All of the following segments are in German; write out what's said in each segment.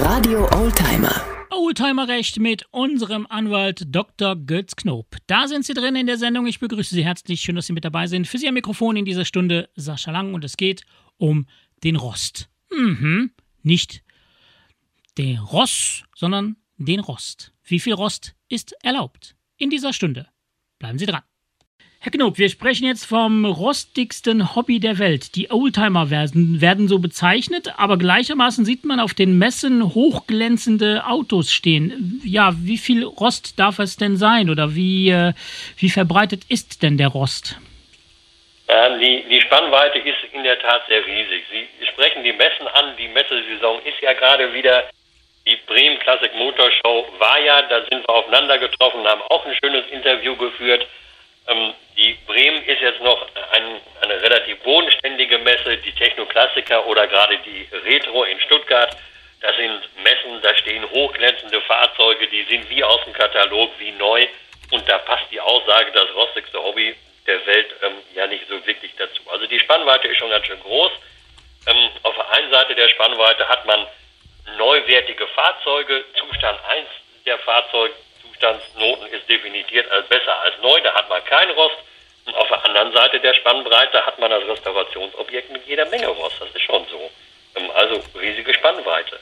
Radio Oldtimer. Oldtimerrecht mit unserem Anwalt Dr. Götz Knob. Da sind Sie drin in der Sendung. Ich begrüße Sie herzlich. Schön, dass Sie mit dabei sind. Für Sie am Mikrofon in dieser Stunde Sascha Lang und es geht um den Rost. Nicht den Ross, sondern den Rost. Wie viel Rost ist erlaubt? In dieser Stunde. Bleiben Sie dran. Herr Knob, wir sprechen jetzt vom rostigsten Hobby der Welt. Die Oldtimer werden so bezeichnet, aber gleichermaßen sieht man auf den Messen hochglänzende Autos stehen. Ja, wie viel Rost darf es denn sein oder wie verbreitet ist denn der Rost? Die Spannweite ist in der Tat sehr riesig. Sie sprechen die Messen an, die Messesaison ist ja gerade wieder. Die Bremen Classic Motor Show war ja, da sind wir aufeinander getroffen, haben auch ein schönes Interview geführt. Die Bremen ist jetzt noch eine relativ bodenständige Messe, die Technoklassiker oder gerade die Retro in Stuttgart. Das sind Messen, da stehen hochglänzende Fahrzeuge, die sind wie aus dem Katalog, wie neu. Und da passt die Aussage, das rostigste Hobby der Welt, ja nicht so wirklich dazu. Also die Spannweite ist schon ganz schön groß. Auf der einen Seite der Spannweite hat man neuwertige Fahrzeuge, Zustand 1 der Fahrzeugzustandsnoten ist definiert als besser als neu, da hat man keinen Rost. Und auf der anderen Seite der Spannbreite hat man das Restaurationsobjekt mit jeder Menge Rost, das ist schon so. Also riesige Spannweite.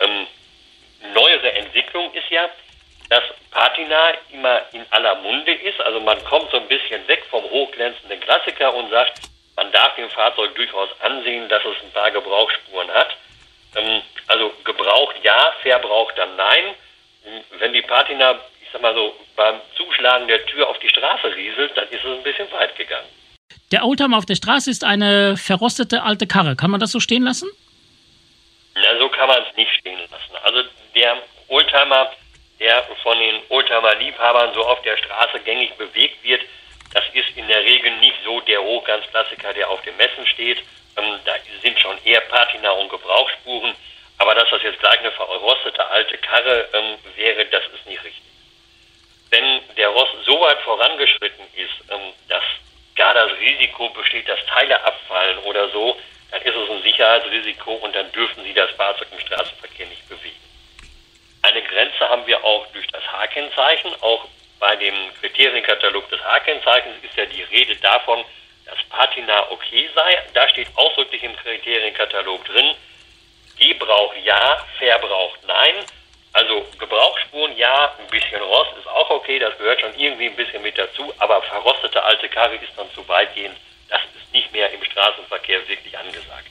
Neuere Entwicklung ist ja, dass Patina immer in aller Munde ist, also man kommt so ein bisschen weg vom hochglänzenden Klassiker und sagt, man darf dem Fahrzeug durchaus ansehen, dass es ein paar Gebrauchsspuren hat. Also gebraucht ja, verbraucht dann nein. Wenn die Patina, ich sag mal so, beim Zuschlagen der Tür auf die Straße rieselt, dann ist es ein bisschen weit gegangen. Der Oldtimer auf der Straße ist eine verrostete alte Karre. Kann man das so stehen lassen? Na, so kann man es nicht stehen lassen. Also der Oldtimer, der von den Oldtimer-Liebhabern so auf der Straße gängig bewegt wird, das ist in der Regel nicht so der Hochglanzklassiker, der auf den Messen steht. Da sind schon eher Patina und Gebrauchsspuren. Aber dass das jetzt gleich eine verrostete alte Karre wäre, das ist nicht richtig. Wenn der Rost so weit vorangeschritten ist, dass gar das Risiko besteht, dass Teile abfallen oder so, dann ist es ein Sicherheitsrisiko und dann dürfen Sie das Fahrzeug im Straßenverkehr nicht bewegen. Eine Grenze haben wir auch durch das H-Kennzeichen. Auch bei dem Kriterienkatalog des H-Kennzeichens ist ja die Rede davon, dass Patina okay sei. Da steht ausdrücklich im Kriterienkatalog drin, Gebrauch ja, verbraucht nein. Also Gebrauchsspuren ja, ein bisschen Rost ist auch okay, das gehört schon irgendwie ein bisschen mit dazu, aber verrostete alte Karre ist dann zu weitgehend. Das ist nicht mehr im Straßenverkehr wirklich angesagt.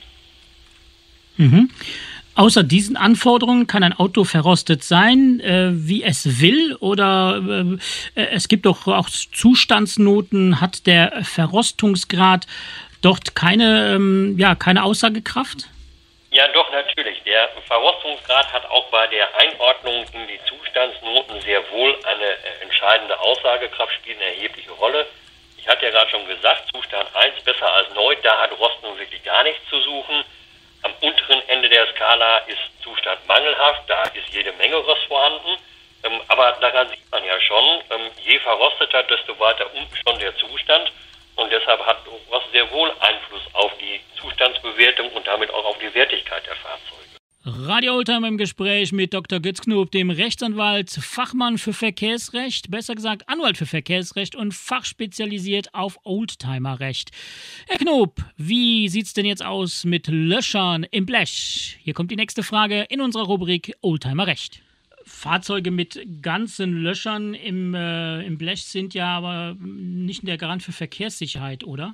Außer diesen Anforderungen kann ein Auto verrostet sein, wie es will, oder es gibt doch auch Zustandsnoten. Hat der Verrostungsgrad dort keine Aussagekraft? Ja, doch, natürlich. Der Verrostungsgrad hat auch bei der Einordnung in die Zustandsnoten sehr wohl eine entscheidende Aussagekraft, spielt eine erhebliche Rolle. Ich hatte ja gerade schon gesagt, Zustand 1 besser als neu, da hat Rost nun wirklich gar nichts zu suchen. Am unteren Ende der Skala ist Zustand mangelhaft, da ist jede Menge Rost vorhanden. Aber daran sieht man ja schon, je verrosteter, desto weiter unten schon der Zustand. Und deshalb hat Rost sehr wohl Einfluss auf die Zustandsbewertung und damit auch auf die Wertigkeit der Fahrzeuge. Radio Oldtimer im Gespräch mit Dr. Götz Knob, dem Rechtsanwalt, Fachmann für Verkehrsrecht, besser gesagt Anwalt für Verkehrsrecht und fachspezialisiert auf Oldtimerrecht. Herr Knob, wie sieht's denn jetzt aus mit Löchern im Blech? Hier kommt die nächste Frage in unserer Rubrik Oldtimerrecht. Fahrzeuge mit ganzen Löchern im Blech sind ja aber nicht der Garant für Verkehrssicherheit, oder?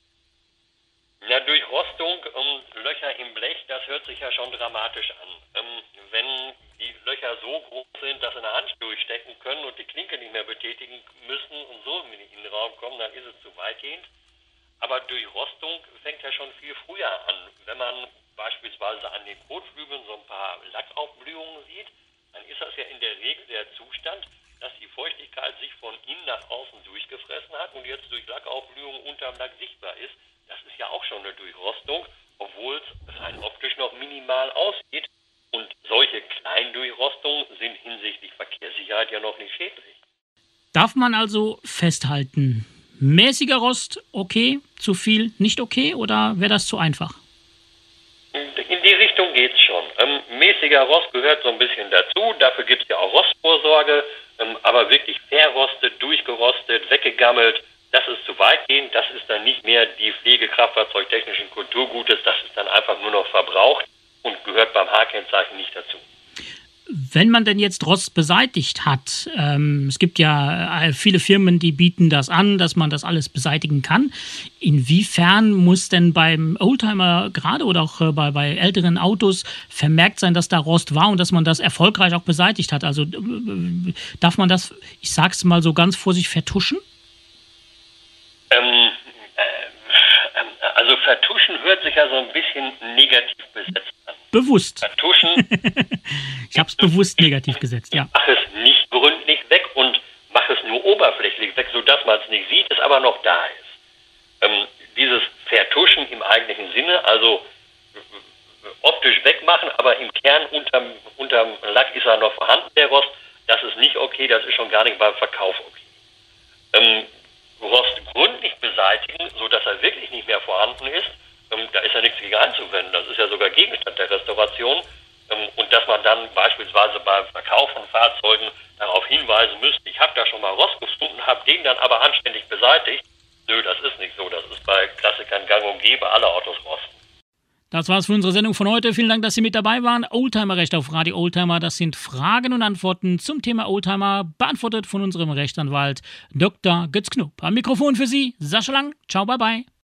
Ja, durch Rostung und Löcher im Blech, das hört sich ja schon dramatisch an. Wenn die Löcher so groß sind, dass sie eine Hand durchstecken können und die Klinke nicht mehr betätigen müssen und so in den Innenraum kommen, dann ist es zu weitgehend. Aber durch Rostung fängt ja schon viel früher an. Wenn man beispielsweise an den Kotflügeln so ein paar Lackaufblühungen sieht, dann ist das ja in der Regel der Zustand, dass die Feuchtigkeit sich von innen nach außen durchgefressen hat und jetzt durch Lackaufblühungen unterm Lack sichtbar ist. Das ist ja auch schon eine Durchrostung, obwohl es rein optisch noch minimal aussieht. Und solche Kleindurchrostungen sind hinsichtlich Verkehrssicherheit ja noch nicht schädlich. Darf man also festhalten, mäßiger Rost okay, zu viel nicht okay oder wäre das zu einfach? In die Richtung geht's gibt's schon. Mäßiger Rost gehört so ein bisschen dazu. Dafür gibt's ja auch Rostvorsorge. Aber wirklich verrostet, durchgerostet, weggegammelt, das ist zu weitgehend. Das ist dann nicht mehr die Pflege kraftfahrzeugtechnischen Kulturgutes. Das ist dann einfach nur noch verbraucht und gehört beim H-Kennzeichen nicht dazu. Wenn man denn jetzt Rost beseitigt hat, es gibt ja viele Firmen, die bieten das an, dass man das alles beseitigen kann. Inwiefern muss denn beim Oldtimer gerade oder auch bei älteren Autos vermerkt sein, dass da Rost war und dass man das erfolgreich auch beseitigt hat? Also darf man das, ich sag's mal so ganz vorsichtig, vertuschen? Also vertuschen hört sich ja so ein bisschen negativ besetzt an. Bewusst. Vertuschen. Ich habe es bewusst negativ gesetzt, ja. Mach es nicht gründlich weg und mach es nur oberflächlich weg, sodass man es nicht sieht, es aber noch da ist. Dieses Vertuschen im eigentlichen Sinne, also optisch wegmachen, aber im Kern unterm Lack ist er noch vorhanden, der Rost, das ist nicht okay, das ist schon gar nicht beim Verkauf okay. Rost gründlich beseitigen, sodass er wirklich nicht mehr vorhanden ist, da ist ja nichts gegen einzuwenden. Das ist ja sogar Gegenstand der Restauration. Und dass man dann beispielsweise beim Verkauf von Fahrzeugen darauf hinweisen müsste, ich habe da schon mal Rost gefunden, habe den dann aber anständig beseitigt. Nö, das ist nicht so. Das ist bei Klassikern gang und gäbe, alle Autos rosten. Das war's für unsere Sendung von heute. Vielen Dank, dass Sie mit dabei waren. Oldtimer-Recht auf Radio Oldtimer. Das sind Fragen und Antworten zum Thema Oldtimer, beantwortet von unserem Rechtsanwalt Dr. Götz Knob. Am Mikrofon für Sie, Sascha Lang. Ciao, bye bye.